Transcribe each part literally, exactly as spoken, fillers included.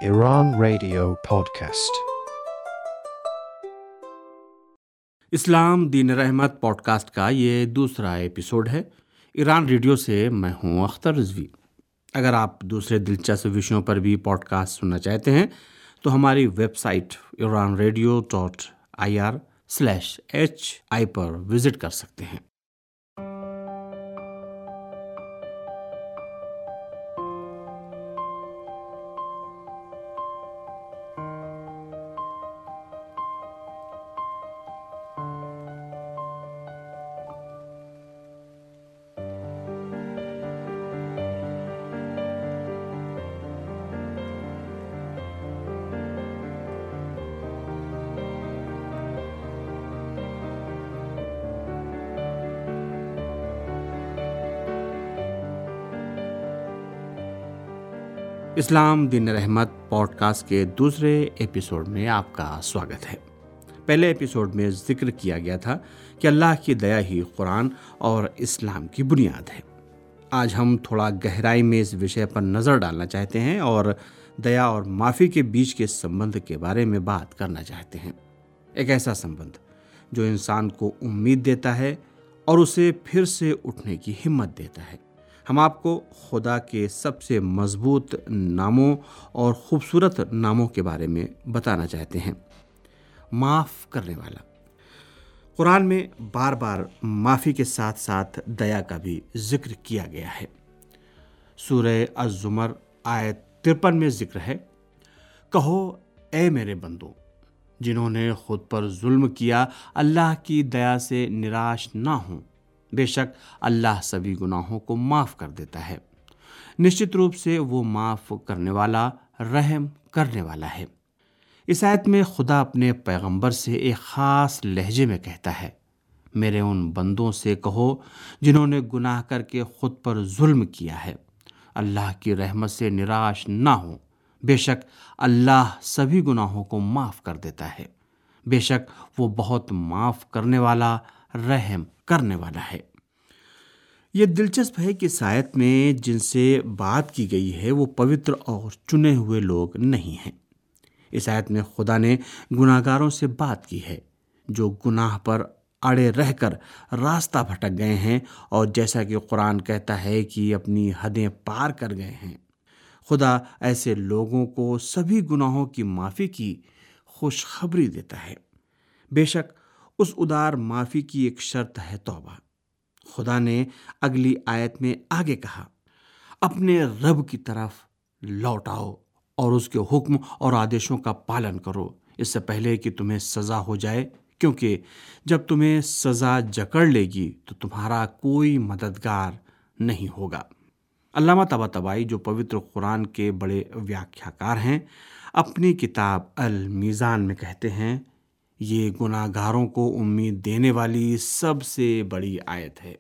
Iran Radio Podcast. اسلام دین رحمت pod cost کا یہ دوسرا ایپیسوڈ ہے۔ ایران ریڈیو سے میں ہوں اختر رضوی۔ اگر آپ دوسرے دلچسپ وشیوں پر بھی پوڈ کاسٹ سننا چاہتے ہیں تو ہماری website Iran radio dot I R slash H I پر وزٹ کر سکتے ہیں۔ اسلام دین رحمت پوڈ کاسٹ کے دوسرے ایپیسوڈ میں آپ کا سواگت ہے۔ پہلے ایپیسوڈ میں ذکر کیا گیا تھا کہ اللہ کی دیا ہی قرآن اور اسلام کی بنیاد ہے۔ آج ہم تھوڑا گہرائی میں اس وشے پر نظر ڈالنا چاہتے ہیں اور دیا اور معافی کے بیچ کے سمبندھ کے بارے میں بات کرنا چاہتے ہیں۔ ایک ایسا سمبندھ جو انسان کو امید دیتا ہے اور اسے پھر سے اٹھنے کی ہمت دیتا ہے۔ ہم آپ کو خدا کے سب سے مضبوط ناموں اور خوبصورت ناموں کے بارے میں بتانا چاہتے ہیں۔ معاف کرنے والا۔ قرآن میں بار بار معافی کے ساتھ ساتھ دیا کا بھی ذکر کیا گیا ہے۔ سورہ الزمر آیت ترپن میں ذکر ہے، کہو اے میرے بندوں جنہوں نے خود پر ظلم کیا، اللہ کی دیا سے نراش نہ ہوں، بے شک اللہ سبھی گناہوں کو معاف کر دیتا ہے، نشچت روپ سے وہ معاف کرنے والا، رحم کرنے والا ہے۔ اس آیت میں خدا اپنے پیغمبر سے ایک خاص لہجے میں کہتا ہے، میرے ان بندوں سے کہو جنہوں نے گناہ کر کے خود پر ظلم کیا ہے، اللہ کی رحمت سے نراش نہ ہوں، بے شک اللہ سبھی گناہوں کو معاف کر دیتا ہے، بے شک وہ بہت معاف کرنے والا، رحم کرنے والا ہے۔ یہ دلچسپ ہے کہ اس آیت میں جن سے بات کی گئی ہے وہ پوتر اور چنے ہوئے لوگ نہیں ہیں۔ اس آیت میں خدا نے گناہ گاروں سے بات کی ہے جو گناہ پر اڑے رہ کر راستہ بھٹک گئے ہیں اور جیسا کہ قرآن کہتا ہے کہ اپنی حدیں پار کر گئے ہیں۔ خدا ایسے لوگوں کو سبھی گناہوں کی معافی کی خوشخبری دیتا ہے۔ بے شک اس ادار معافی کی ایک شرط ہے توبہ۔ خدا نے اگلی آیت میں آگے کہا، اپنے رب کی طرف لوٹ آؤ اور اس کے حکم اور آدیشوں کا پالن کرو، اس سے پہلے کہ تمہیں سزا ہو جائے، کیونکہ جب تمہیں سزا جکڑ لے گی تو تمہارا کوئی مددگار نہیں ہوگا۔ علامہ طباطبائی جو پوتر قرآن کے بڑے ویاکھیا کار ہیں، اپنی کتاب المیزان میں کہتے ہیں، یہ گناہ گاروں کو امید دینے والی سب سے بڑی آیت ہے۔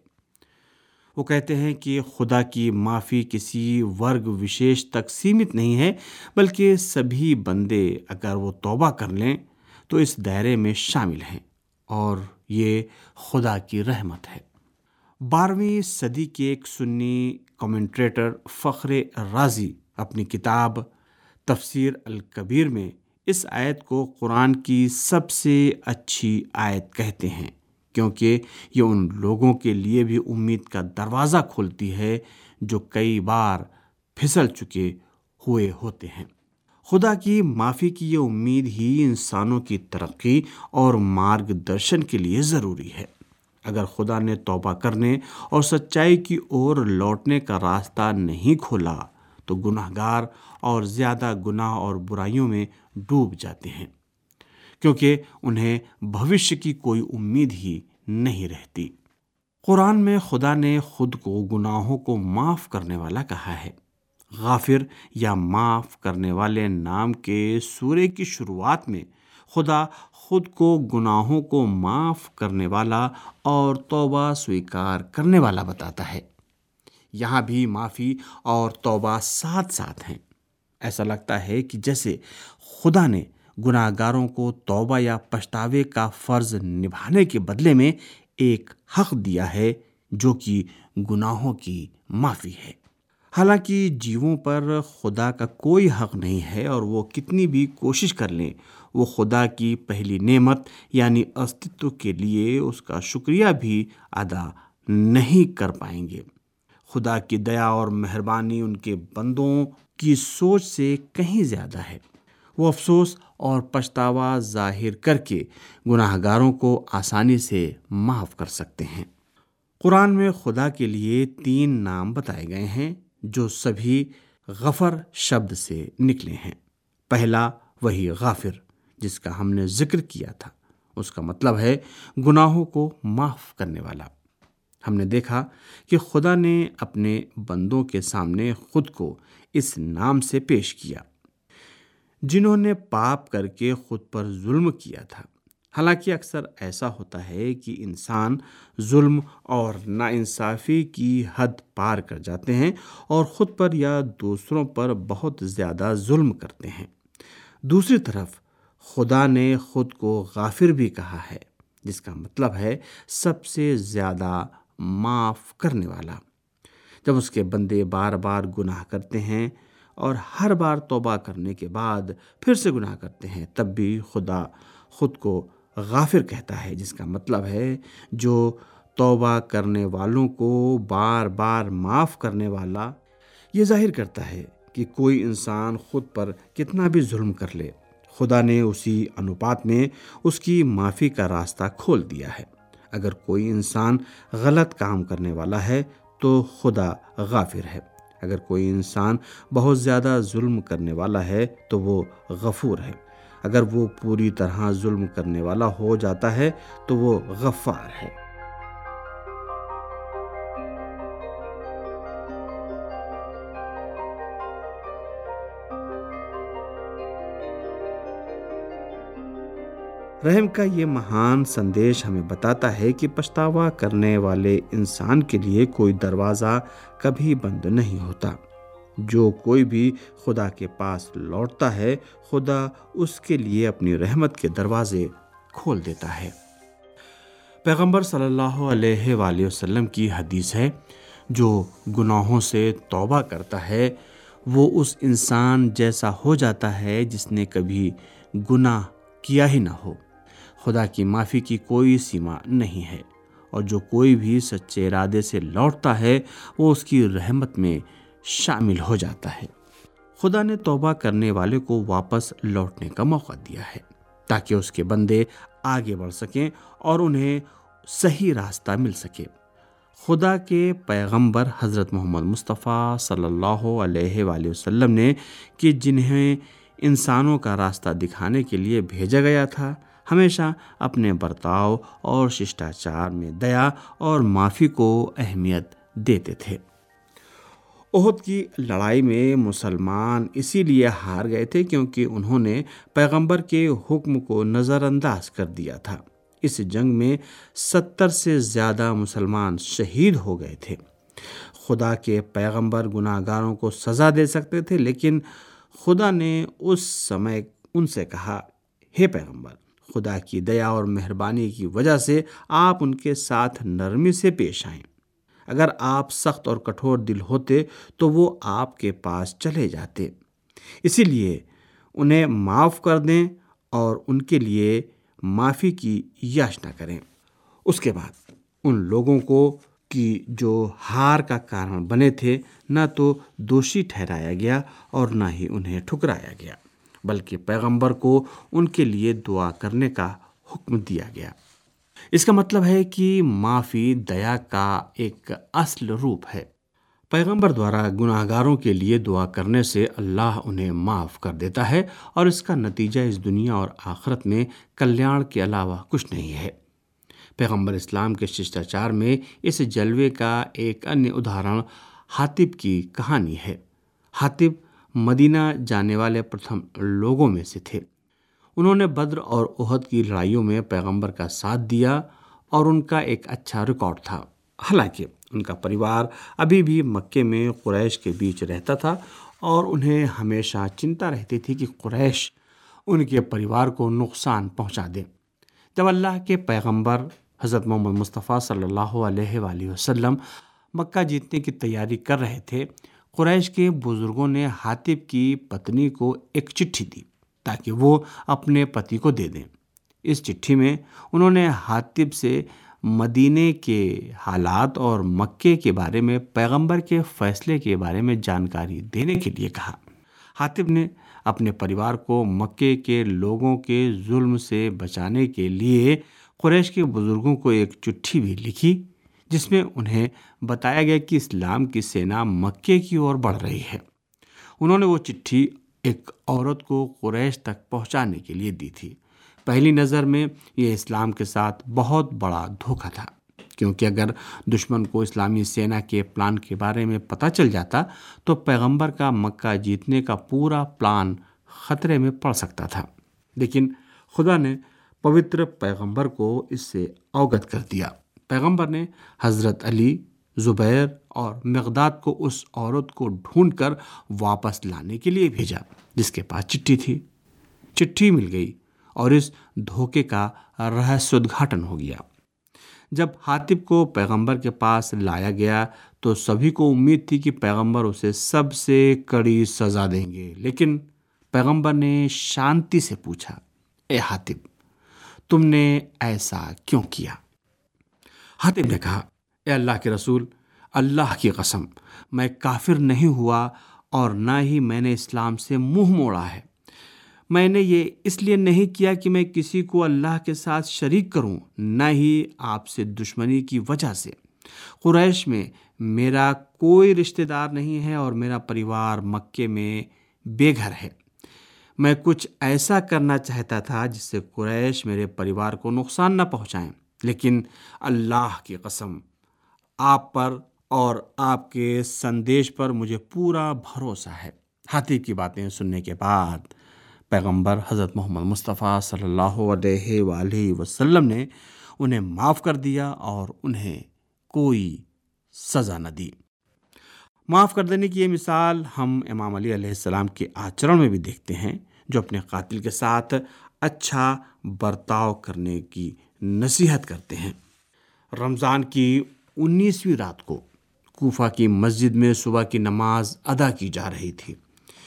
وہ کہتے ہیں کہ خدا کی معافی کسی ورگ وشیش تک سیمت نہیں ہے، بلکہ سبھی بندے اگر وہ توبہ کر لیں تو اس دائرے میں شامل ہیں، اور یہ خدا کی رحمت ہے۔ بارہویں صدی کے ایک سنی کمنٹریٹر فخر رازی اپنی کتاب تفسیر الکبیر میں اس آیت کو قرآن کی سب سے اچھی آیت کہتے ہیں، کیونکہ یہ ان لوگوں کے لیے بھی امید کا دروازہ کھولتی ہے جو کئی بار پھسل چکے ہوئے ہوتے ہیں۔ خدا کی معافی کی یہ امید ہی انسانوں کی ترقی اور مارگ درشن کے لیے ضروری ہے۔ اگر خدا نے توبہ کرنے اور سچائی کی اور لوٹنے کا راستہ نہیں کھولا تو گناہ گار اور زیادہ گناہ اور برائیوں میں ڈوب جاتے ہیں، کیونکہ انہیں بھوشیہ کی کوئی امید ہی نہیں رہتی۔ قرآن میں خدا نے خود کو گناہوں کو معاف کرنے والا کہا ہے۔ غافر یا معاف کرنے والے نام کے سورے کی شروعات میں خدا خود کو گناہوں کو معاف کرنے والا اور توبہ سویکار کرنے والا بتاتا ہے۔ یہاں بھی معافی اور توبہ ساتھ ساتھ ہیں۔ ایسا لگتا ہے کہ جیسے خدا نے گناہ گاروں کو توبہ یا پچھتاوے کا فرض نبھانے کے بدلے میں ایک حق دیا ہے جو کہ گناہوں کی معافی ہے۔ حالانکہ جیووں پر خدا کا کوئی حق نہیں ہے اور وہ کتنی بھی کوشش کر لیں وہ خدا کی پہلی نعمت یعنی استتو کے لیے اس کا شکریہ بھی ادا نہیں کر پائیں گے۔ خدا کی دیا اور مہربانی ان کے بندوں کی سوچ سے کہیں زیادہ ہے۔ وہ افسوس اور پچھتاوا ظاہر کر کے گناہ گاروں کو آسانی سے معاف کر سکتے ہیں۔ قرآن میں خدا کے لیے تین نام بتائے گئے ہیں جو سبھی غفر شبد سے نکلے ہیں۔ پہلا وہی غافر جس کا ہم نے ذکر کیا تھا، اس کا مطلب ہے گناہوں کو معاف کرنے والا۔ ہم نے دیکھا کہ خدا نے اپنے بندوں کے سامنے خود کو اس نام سے پیش کیا جنہوں نے پاپ کر کے خود پر ظلم کیا تھا۔ حالانکہ اکثر ایسا ہوتا ہے کہ انسان ظلم اور ناانصافی کی حد پار کر جاتے ہیں اور خود پر یا دوسروں پر بہت زیادہ ظلم کرتے ہیں۔ دوسری طرف خدا نے خود کو غافر بھی کہا ہے، جس کا مطلب ہے سب سے زیادہ معاف کرنے والا۔ جب اس کے بندے بار بار گناہ کرتے ہیں اور ہر بار توبہ کرنے کے بعد پھر سے گناہ کرتے ہیں، تب بھی خدا خود کو غافر کہتا ہے، جس کا مطلب ہے جو توبہ کرنے والوں کو بار بار معاف کرنے والا۔ یہ ظاہر کرتا ہے کہ کوئی انسان خود پر کتنا بھی ظلم کر لے، خدا نے اسی انوپات میں اس کی معافی کا راستہ کھول دیا ہے۔ اگر کوئی انسان غلط کام کرنے والا ہے تو خدا غافر ہے، اگر کوئی انسان بہت زیادہ ظلم کرنے والا ہے تو وہ غفور ہے، اگر وہ پوری طرح ظلم کرنے والا ہو جاتا ہے تو وہ غفار ہے۔ رحم کا یہ مہان سندیش ہمیں بتاتا ہے کہ پچھتاوا کرنے والے انسان کے لیے کوئی دروازہ کبھی بند نہیں ہوتا۔ جو کوئی بھی خدا کے پاس لوٹتا ہے، خدا اس کے لیے اپنی رحمت کے دروازے کھول دیتا ہے۔ پیغمبر صلی اللہ علیہ وآلہ وسلم کی حدیث ہے، جو گناہوں سے توبہ کرتا ہے وہ اس انسان جیسا ہو جاتا ہے جس نے کبھی گناہ کیا ہی نہ ہو۔ خدا کی معافی کی کوئی سیما نہیں ہے، اور جو کوئی بھی سچے ارادے سے لوٹتا ہے وہ اس کی رحمت میں شامل ہو جاتا ہے۔ خدا نے توبہ کرنے والے کو واپس لوٹنے کا موقع دیا ہے تاکہ اس کے بندے آگے بڑھ سکیں اور انہیں صحیح راستہ مل سکے۔ خدا کے پیغمبر حضرت محمد مصطفیٰ صلی اللہ علیہ وآلہ وسلم نے کہ جنہیں انسانوں کا راستہ دکھانے کے لیے بھیجا گیا تھا، ہمیشہ اپنے برتاؤ اور ششٹاچار میں دیا اور معافی کو اہمیت دیتے تھے۔ احد کی لڑائی میں مسلمان اسی لیے ہار گئے تھے کیونکہ انہوں نے پیغمبر کے حکم کو نظر انداز کر دیا تھا۔ اس جنگ میں ستر سے زیادہ مسلمان شہید ہو گئے تھے۔ خدا کے پیغمبر گناہ گاروں کو سزا دے سکتے تھے، لیکن خدا نے اس سمے ان سے کہا، ہے پیغمبر، خدا کی دیا اور مہربانی کی وجہ سے آپ ان کے ساتھ نرمی سے پیش آئیں۔ اگر آپ سخت اور کٹھور دل ہوتے تو وہ آپ کے پاس چلے جاتے، اسی لیے انہیں معاف کر دیں اور ان کے لیے معافی کی یاشنا کریں۔ اس کے بعد ان لوگوں کو کہ جو ہار کا کارن بنے تھے نہ تو دوشی ٹھہرایا گیا اور نہ ہی انہیں ٹھکرایا گیا، بلکہ پیغمبر کو ان کے لیے دعا کرنے کا حکم دیا گیا۔ اس کا مطلب ہے کہ معافی دیا کا ایک اصل روپ ہے۔ پیغمبر دوارا گناہ گاروں کے لیے دعا کرنے سے اللہ انہیں معاف کر دیتا ہے، اور اس کا نتیجہ اس دنیا اور آخرت میں کلیان کے علاوہ کچھ نہیں ہے۔ پیغمبر اسلام کے ششٹاچار میں اس جلوے کا ایک انیہ ادھارن حاطب کی کہانی ہے۔ حاطب مدینہ جانے والے پرتھم لوگوں میں سے تھے۔ انہوں نے بدر اور احد کی لڑائیوں میں پیغمبر کا ساتھ دیا اور ان کا ایک اچھا ریکارڈ تھا۔ حالانکہ ان کا پریوار ابھی بھی مکے میں قریش کے بیچ رہتا تھا اور انہیں ہمیشہ چنتا رہتی تھی کہ قریش ان کے پریوار کو نقصان پہنچا دے۔ جب اللہ کے پیغمبر حضرت محمد مصطفیٰ صلی اللہ علیہ وآلہ وسلم مکہ جیتنے کی تیاری کر رہے تھے، قریش کے بزرگوں نے حاطب کی پتنی کو ایک چٹھی دی تاکہ وہ اپنے پتی کو دے دیں۔ اس چٹھی میں انہوں نے حاطب سے مدینے کے حالات اور مکے کے بارے میں پیغمبر کے فیصلے کے بارے میں جانکاری دینے کے لیے کہا۔ حاطب نے اپنے پریوار کو مکے کے لوگوں کے ظلم سے بچانے کے لیے قریش کے بزرگوں کو ایک چٹھی بھی لکھی، جس میں انہیں بتایا گیا کہ اسلام کی سینا مکے کی اور بڑھ رہی ہے۔ انہوں نے وہ چٹھی ایک عورت کو قریش تک پہنچانے کے لیے دی تھی۔ پہلی نظر میں یہ اسلام کے ساتھ بہت بڑا دھوکہ تھا، کیونکہ اگر دشمن کو اسلامی سینا کے پلان کے بارے میں پتہ چل جاتا تو پیغمبر کا مکہ جیتنے کا پورا پلان خطرے میں پڑ سکتا تھا۔ لیکن خدا نے پوتر پیغمبر کو اس سے اوگت کر دیا۔ پیغمبر نے حضرت علی، زبیر اور مقداد کو اس عورت کو ڈھونڈ کر واپس لانے کے لیے بھیجا جس کے پاس چٹھی تھی۔ چٹھی مل گئی اور اس دھوکے کا رہسیہ ادگھاٹن ہو گیا۔ جب حاطب کو پیغمبر کے پاس لایا گیا تو سبھی کو امید تھی کہ پیغمبر اسے سب سے کڑی سزا دیں گے، لیکن پیغمبر نے شانتی سے پوچھا، اے حاطب، تم نے ایسا کیوں کیا؟ حاطب نے کہا، اے اللہ کے رسول، اللہ کی قسم، میں کافر نہیں ہوا اور نہ ہی میں نے اسلام سے منہ موڑا ہے۔ میں نے یہ اس لیے نہیں کیا کہ میں کسی کو اللہ کے ساتھ شریک کروں، نہ ہی آپ سے دشمنی کی وجہ سے۔ قریش میں میرا کوئی رشتہ دار نہیں ہے اور میرا پریوار مکے میں بے گھر ہے۔ میں کچھ ایسا کرنا چاہتا تھا جس سے قریش میرے پریوار کو نقصان نہ پہنچائیں، لیکن اللہ کی قسم، آپ پر اور آپ کے سندیش پر مجھے پورا بھروسہ ہے۔ حاطب کی باتیں سننے کے بعد پیغمبر حضرت محمد مصطفیٰ صلی اللہ علیہ وآلہ وسلم نے انہیں معاف کر دیا اور انہیں کوئی سزا نہ دی۔ معاف کر دینے کی یہ مثال ہم امام علی علیہ السلام کے آچرن میں بھی دیکھتے ہیں، جو اپنے قاتل کے ساتھ اچھا برتاؤ کرنے کی نصیحت کرتے ہیں۔ رمضان کی انیسویں رات کو کوفہ کی مسجد میں صبح کی نماز ادا کی جا رہی تھی۔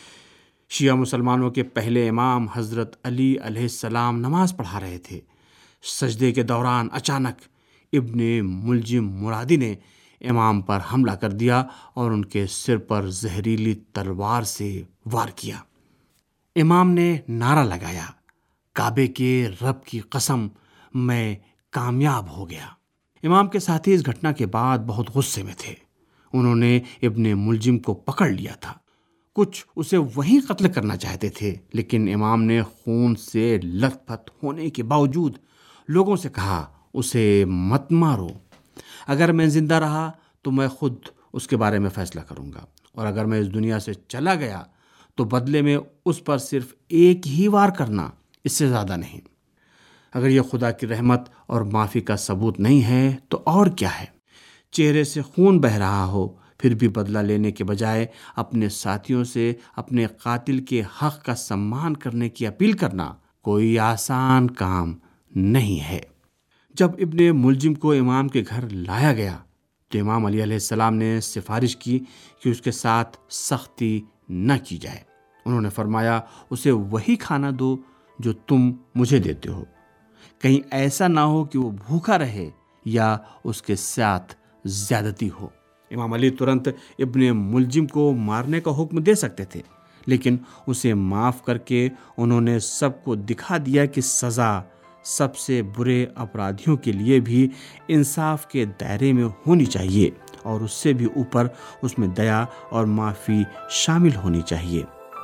شیعہ مسلمانوں کے پہلے امام حضرت علی علیہ السلام نماز پڑھا رہے تھے۔ سجدے کے دوران اچانک ابن ملجم مرادی نے امام پر حملہ کر دیا اور ان کے سر پر زہریلی تلوار سے وار کیا۔ امام نے نعرہ لگایا، کعبے کے رب کی قسم، میں کامیاب ہو گیا۔ امام کے ساتھی اس گھٹنا کے بعد بہت غصے میں تھے۔ انہوں نے ابن ملجم کو پکڑ لیا تھا۔ کچھ اسے وہیں قتل کرنا چاہتے تھے، لیکن امام نے خون سے لت پت ہونے کے باوجود لوگوں سے کہا، اسے مت مارو۔ اگر میں زندہ رہا تو میں خود اس کے بارے میں فیصلہ کروں گا، اور اگر میں اس دنیا سے چلا گیا تو بدلے میں اس پر صرف ایک ہی وار کرنا، اس سے زیادہ نہیں۔ اگر یہ خدا کی رحمت اور معافی کا ثبوت نہیں ہے تو اور کیا ہے؟ چہرے سے خون بہہ رہا ہو پھر بھی بدلہ لینے کے بجائے اپنے ساتھیوں سے اپنے قاتل کے حق کا سمان کرنے کی اپیل کرنا کوئی آسان کام نہیں ہے۔ جب ابن ملجم کو امام کے گھر لایا گیا تو امام علی علیہ السلام نے سفارش کی کہ اس کے ساتھ سختی نہ کی جائے۔ انہوں نے فرمایا، اسے وہی کھانا دو جو تم مجھے دیتے ہو، کہیں ایسا نہ ہو کہ وہ بھوکا رہے یا اس کے ساتھ زیادتی ہو۔ امام علی ترنت ابن ملجم کو مارنے کا حکم دے سکتے تھے، لیکن اسے معاف کر کے انہوں نے سب کو دکھا دیا کہ سزا سب سے برے اپرادھیوں کے لیے بھی انصاف کے دائرے میں ہونی چاہیے، اور اس سے بھی اوپر اس میں دیا اور معافی شامل ہونی چاہیے۔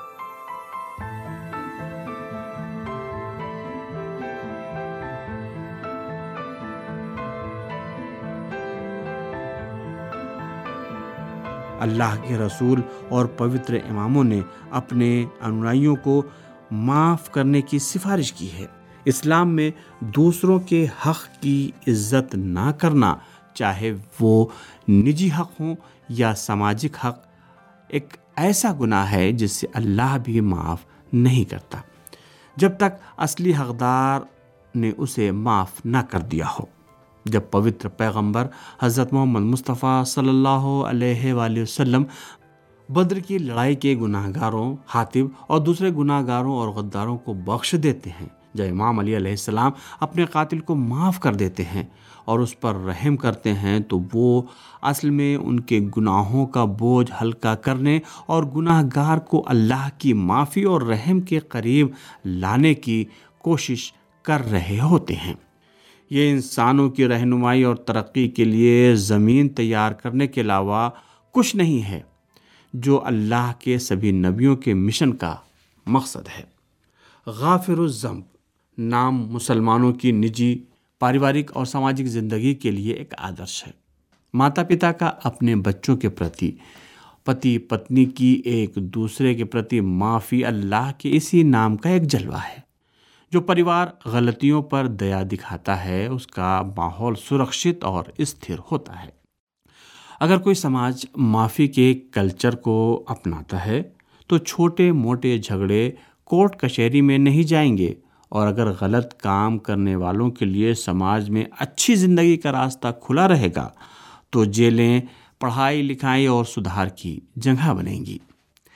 اللہ کے رسول اور پوتر اماموں نے اپنے انویائیوں کو معاف کرنے کی سفارش کی ہے۔ اسلام میں دوسروں کے حق کی عزت نہ کرنا، چاہے وہ نجی حق ہوں یا سماجک حق، ایک ایسا گناہ ہے جس سے اللہ بھی معاف نہیں کرتا جب تک اصلی حقدار نے اسے معاف نہ کر دیا ہو۔ جب پوتر پیغمبر حضرت محمد مصطفیٰ صلی اللہ علیہ وآلہ وسلم بدر کی لڑائی کے گناہ گاروں حاطب اور دوسرے گناہ گاروں اور غداروں کو بخش دیتے ہیں۔ جب امام علی علیہ السلام اپنے قاتل کو معاف کر دیتے ہیں اور اس پر رحم کرتے ہیں تو وہ اصل میں ان کے گناہوں کا بوجھ ہلکا کرنے اور گناہ گار کو اللہ کی معافی اور رحم کے قریب لانے کی کوشش کر رہے ہوتے ہیں۔ یہ انسانوں کی رہنمائی اور ترقی کے لیے زمین تیار کرنے کے علاوہ کچھ نہیں ہے، جو اللہ کے سبھی نبیوں کے مشن کا مقصد ہے۔ غافر الذنب نام مسلمانوں کی نجی، پاریوارک اور سماجک زندگی کے لیے ایک آدرش ہے۔ ماتا پتا کا اپنے بچوں کے پرتی، پتی پتنی کی ایک دوسرے کے پرتی معافی اللہ کے اسی نام کا ایک جلوہ ہے۔ جو پریوار غلطیوں پر دیا دکھاتا ہے اس کا ماحول سرکشت اور استھر ہوتا ہے۔ اگر کوئی سماج معافی کے کلچر کو اپناتا ہے تو چھوٹے موٹے جھگڑے کورٹ کچہری میں نہیں جائیں گے، اور اگر غلط کام کرنے والوں کے لیے سماج میں اچھی زندگی کا راستہ کھلا رہے گا تو جیلیں پڑھائی لکھائی اور سدھار کی جگہ بنیں گی۔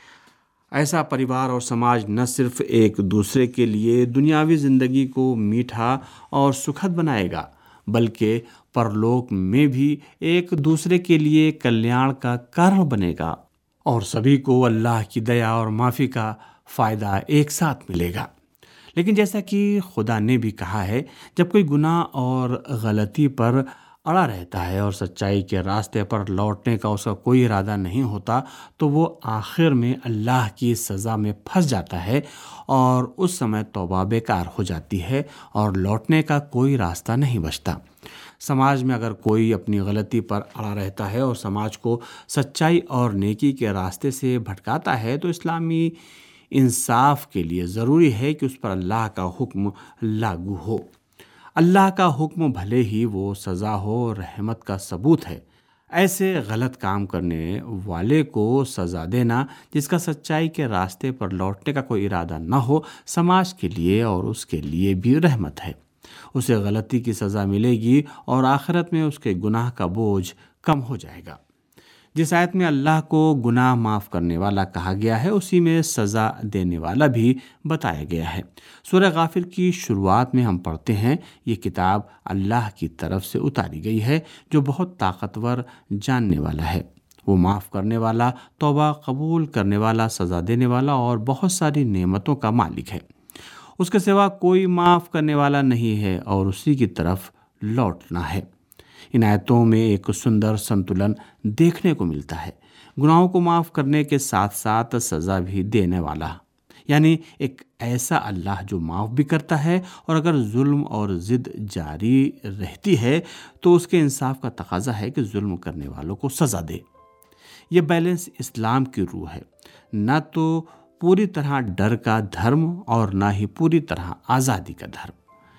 ایسا پریوار اور سماج نہ صرف ایک دوسرے کے لیے دنیاوی زندگی کو میٹھا اور سکھد بنائے گا بلکہ پرلوک میں بھی ایک دوسرے کے لیے کلیان کا کارن بنے گا، اور سبھی کو اللہ کی دیا اور معافی کا فائدہ ایک ساتھ ملے گا۔ لیکن جیسا کہ خدا نے بھی کہا ہے، جب کوئی گناہ اور غلطی پر اڑا رہتا ہے اور سچائی کے راستے پر لوٹنے کا اس کا کوئی ارادہ نہیں ہوتا تو وہ آخر میں اللہ کی سزا میں پھنس جاتا ہے، اور اس سمے توبہ بیکار ہو جاتی ہے اور لوٹنے کا کوئی راستہ نہیں بچتا۔ سماج میں اگر کوئی اپنی غلطی پر اڑا رہتا ہے اور سماج کو سچائی اور نیکی کے راستے سے بھٹکاتا ہے تو اسلامی انصاف کے لیے ضروری ہے کہ اس پر اللہ کا حکم لاگو ہو۔ اللہ کا حکم بھلے ہی وہ سزا ہو، رحمت کا ثبوت ہے۔ ایسے غلط کام کرنے والے کو سزا دینا جس کا سچائی کے راستے پر لوٹنے کا کوئی ارادہ نہ ہو، سماج کے لیے اور اس کے لیے بھی رحمت ہے۔ اسے غلطی کی سزا ملے گی اور آخرت میں اس کے گناہ کا بوجھ کم ہو جائے گا۔ جس آیت میں اللہ کو گناہ معاف کرنے والا کہا گیا ہے اسی میں سزا دینے والا بھی بتایا گیا ہے۔ سورہ غافر کی شروعات میں ہم پڑھتے ہیں، یہ کتاب اللہ کی طرف سے اتاری گئی ہے جو بہت طاقتور جاننے والا ہے۔ وہ معاف کرنے والا، توبہ قبول کرنے والا، سزا دینے والا اور بہت ساری نعمتوں کا مالک ہے۔ اس کے سوا کوئی معاف کرنے والا نہیں ہے اور اسی کی طرف لوٹنا ہے۔ ان آیتوں میں ایک سندر سنتولن دیکھنے کو ملتا ہے، گناہوں کو معاف کرنے کے ساتھ ساتھ سزا بھی دینے والا، یعنی ایک ایسا اللہ جو معاف بھی کرتا ہے، اور اگر ظلم اور ضد جاری رہتی ہے تو اس کے انصاف کا تقاضا ہے کہ ظلم کرنے والوں کو سزا دے۔ یہ بیلنس اسلام کی روح ہے، نہ تو پوری طرح ڈر کا دھرم اور نہ ہی پوری طرح آزادی کا دھرم۔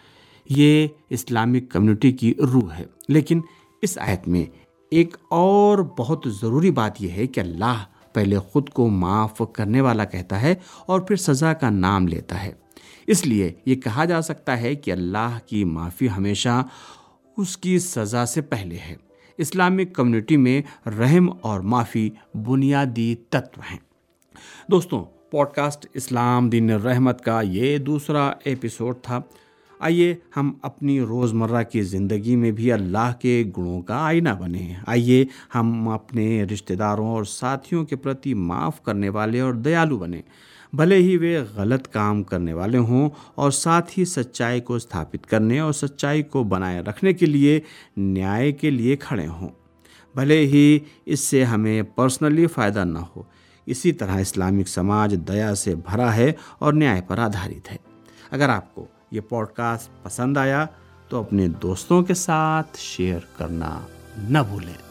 یہ اسلامک کمیونٹی کی روح ہے۔ لیکن اس آیت میں ایک اور بہت ضروری بات یہ ہے کہ اللہ پہلے خود کو معاف کرنے والا کہتا ہے اور پھر سزا کا نام لیتا ہے۔ اس لیے یہ کہا جا سکتا ہے کہ اللہ کی معافی ہمیشہ اس کی سزا سے پہلے ہے۔ اسلامک کمیونٹی میں رحم اور معافی بنیادی تتو ہیں۔ دوستوں، پوڈ کاسٹ اسلام دین رحمت کا یہ دوسرا ایپیسوڈ تھا۔ آئیے ہم اپنی روزمرہ کی زندگی میں بھی اللہ کے گنوں کا آئینہ بنیں۔ آئیے ہم اپنے رشتہ داروں اور ساتھیوں کے پرتی معاف کرنے والے اور دیالو بنیں، بھلے ہی وہ غلط کام کرنے والے ہوں، اور ساتھ ہی سچائی کو استھاپت کرنے اور سچائی کو بنائے رکھنے کے لیے نیائے کے لیے کھڑے ہوں، بھلے ہی اس سے ہمیں پرسنلی فائدہ نہ ہو۔ اسی طرح اسلامک سماج دیا سے بھرا ہے اور نیائے پر آدھارت ہے۔ اگر آپ کو یہ پوڈ کاسٹ پسند آیا تو اپنے دوستوں کے ساتھ شیئر کرنا نہ بھولیں۔